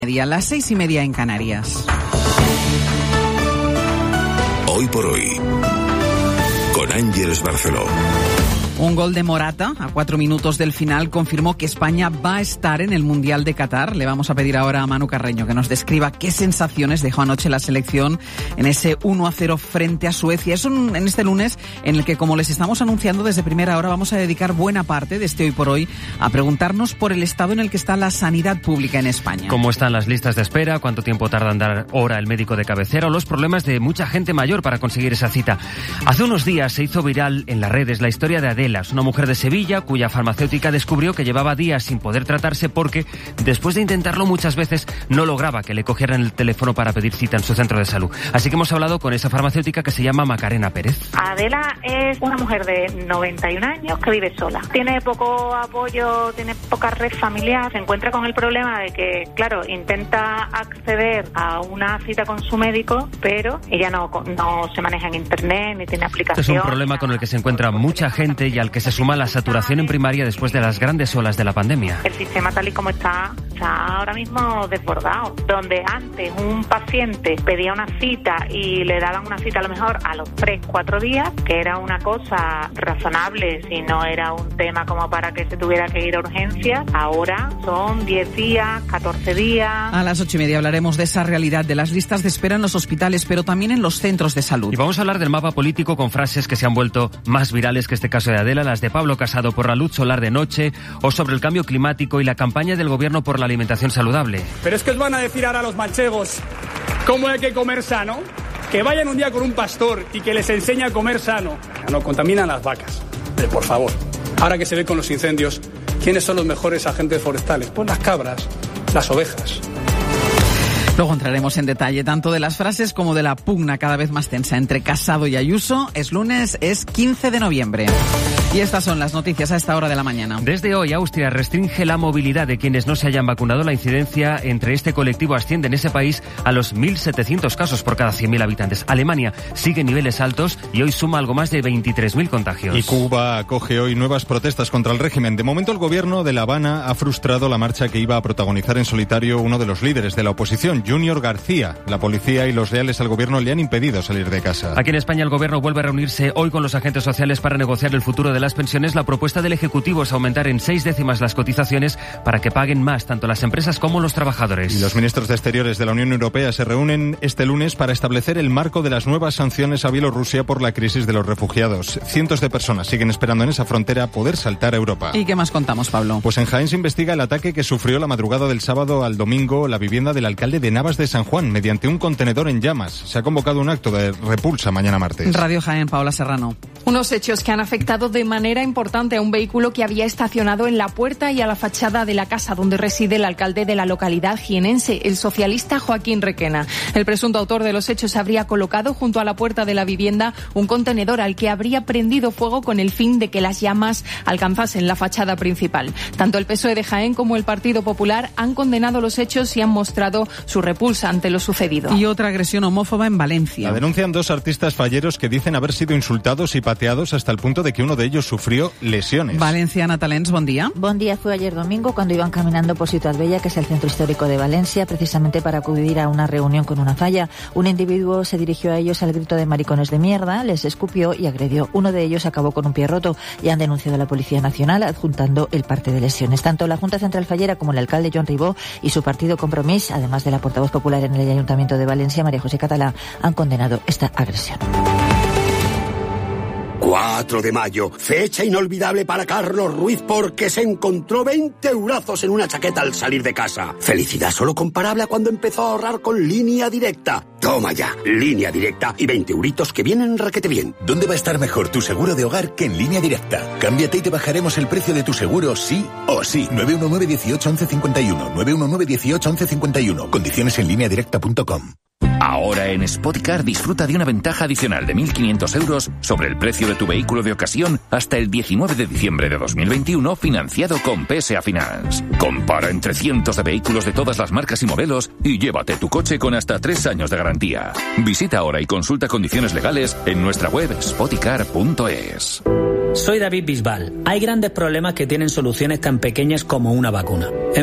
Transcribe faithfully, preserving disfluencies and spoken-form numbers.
Las seis y media en Canarias. Hoy por hoy, con Ángeles Barceló. Un gol de Morata a cuatro minutos del final confirmó que España va a estar en el Mundial de Qatar. Le vamos a pedir ahora a Manu Carreño que nos describa qué sensaciones dejó anoche la selección en ese uno a cero frente a Suecia. Es un, en este lunes en el que, como les estamos anunciando desde primera hora, vamos a dedicar buena parte de este Hoy por Hoy a preguntarnos por el estado en el que está la sanidad pública en España. ¿Cómo están las listas de espera? ¿Cuánto tiempo tarda en dar hora el médico de cabecera? O los problemas de mucha gente mayor para conseguir esa cita. Hace unos días se hizo viral en las redes la historia de Adela, una mujer de Sevilla cuya farmacéutica descubrió que llevaba días sin poder tratarse porque, después de intentarlo muchas veces, no lograba que le cogieran el teléfono para pedir cita en su centro de salud. Así que hemos hablado con esa farmacéutica que se llama Macarena Pérez. Adela es una mujer de noventa y un años que vive sola. Tiene poco apoyo, tiene poca red familiar. Se encuentra con el problema de que, claro, intenta acceder a una cita con su médico, pero ella no, no se maneja en internet ni tiene aplicación. Este es un problema con el que se encuentra mucha gente y al que se suma la saturación en primaria después de las grandes olas de la pandemia. El sistema tal y como está, está ahora mismo desbordado. Donde antes un paciente pedía una cita y le daban una cita a lo mejor a los tres, cuatro días, que era una cosa razonable si no era un tema como para que se tuviera que ir a urgencias, ahora son diez días, catorce días. A las ocho y media hablaremos de esa realidad, de las listas de espera en los hospitales, pero también en los centros de salud. Y vamos a hablar del mapa político con frases que se han vuelto más virales que este caso de Adela, las de Pablo Casado por la luz solar de noche o sobre el cambio climático y la campaña del gobierno por la alimentación saludable. Pero es que os van a decir ahora a los manchegos cómo hay que comer sano, que vayan un día con un pastor y que les enseñe a comer sano. No contaminan las vacas, pero por favor, ahora que se ve con los incendios, ¿quiénes son los mejores agentes forestales? Pues las cabras, las ovejas. Luego entraremos en detalle tanto de las frases como de la pugna cada vez más tensa entre Casado y Ayuso. Es lunes, es quince de noviembre. Y estas son las noticias a esta hora de la mañana. Desde hoy, Austria restringe la movilidad de quienes no se hayan vacunado. La incidencia entre este colectivo asciende en ese país a los mil setecientos casos por cada cien mil habitantes. Alemania sigue niveles altos y hoy suma algo más de veintitrés mil contagios. Y Cuba acoge hoy nuevas protestas contra el régimen. De momento, el gobierno de La Habana ha frustrado la marcha que iba a protagonizar en solitario uno de los líderes de la oposición, Junior García. La policía y los leales al gobierno le han impedido salir de casa. Aquí en España, el gobierno vuelve a reunirse hoy con los agentes sociales para negociar el futuro de las pensiones. La propuesta del Ejecutivo es aumentar en seis décimas las cotizaciones para que paguen más tanto las empresas como los trabajadores. Y los ministros de Exteriores de la Unión Europea se reúnen este lunes para establecer el marco de las nuevas sanciones a Bielorrusia por la crisis de los refugiados. Cientos de personas siguen esperando en esa frontera poder saltar a Europa. ¿Y qué más contamos, Pablo? Pues en Jaén se investiga el ataque que sufrió la madrugada del sábado al domingo la vivienda del alcalde de Navas de San Juan mediante un contenedor en llamas. Se ha convocado un acto de repulsa mañana martes. Radio Jaén, Paola Serrano. Unos hechos que han afectado de manera importante a un vehículo que había estacionado en la puerta y a la fachada de la casa donde reside el alcalde de la localidad jienense, el socialista Joaquín Requena. El presunto autor de los hechos habría colocado junto a la puerta de la vivienda un contenedor al que habría prendido fuego con el fin de que las llamas alcanzasen la fachada principal. Tanto el P S O E de Jaén como el Partido Popular han condenado los hechos y han mostrado su repulsa ante lo sucedido. Y otra agresión homófoba en Valencia. La denuncian dos artistas falleros que dicen haber sido insultados y pateados hasta el punto de que uno de ellos sufrió lesiones. Valencia, Natalens, buen día. Buen día, fue ayer domingo cuando iban caminando por Ciutat Bella, que es el centro histórico de Valencia, precisamente para acudir a una reunión con una falla. Un individuo se dirigió a ellos al grito de maricones de mierda, les escupió y agredió. Uno de ellos acabó con un pie roto y han denunciado a la Policía Nacional adjuntando el parte de lesiones. Tanto la Junta Central Fallera como el alcalde Joan Ribó y su partido Compromís, además de la portavoz popular en el Ayuntamiento de Valencia, María José Catalá, han condenado esta agresión. cuatro de mayo, fecha inolvidable para Carlos Ruiz porque se encontró veinte eurazos en una chaqueta al salir de casa. Felicidad solo comparable a cuando empezó a ahorrar con Línea Directa. Toma ya, Línea Directa y veinte euritos que vienen requete bien. ¿Dónde va a estar mejor tu seguro de hogar que en Línea Directa? Cámbiate y te bajaremos el precio de tu seguro sí o sí. nueve uno nueve, dieciocho, once cincuenta y uno. nueve uno nueve, dieciocho, once cincuenta y uno. Condiciones en línea directa punto com. Ahora en Spoticar disfruta de una ventaja adicional de mil quinientos euros sobre el precio de tu vehículo de ocasión hasta el diecinueve de diciembre de dos mil veintiuno, financiado con P S A Finance. Compara entre cientos de vehículos de todas las marcas y modelos y llévate tu coche con hasta tres años de garantía. Visita ahora y consulta condiciones legales en nuestra web spoticar punto es. Soy David Bisbal. Hay grandes problemas que tienen soluciones tan pequeñas como una vacuna.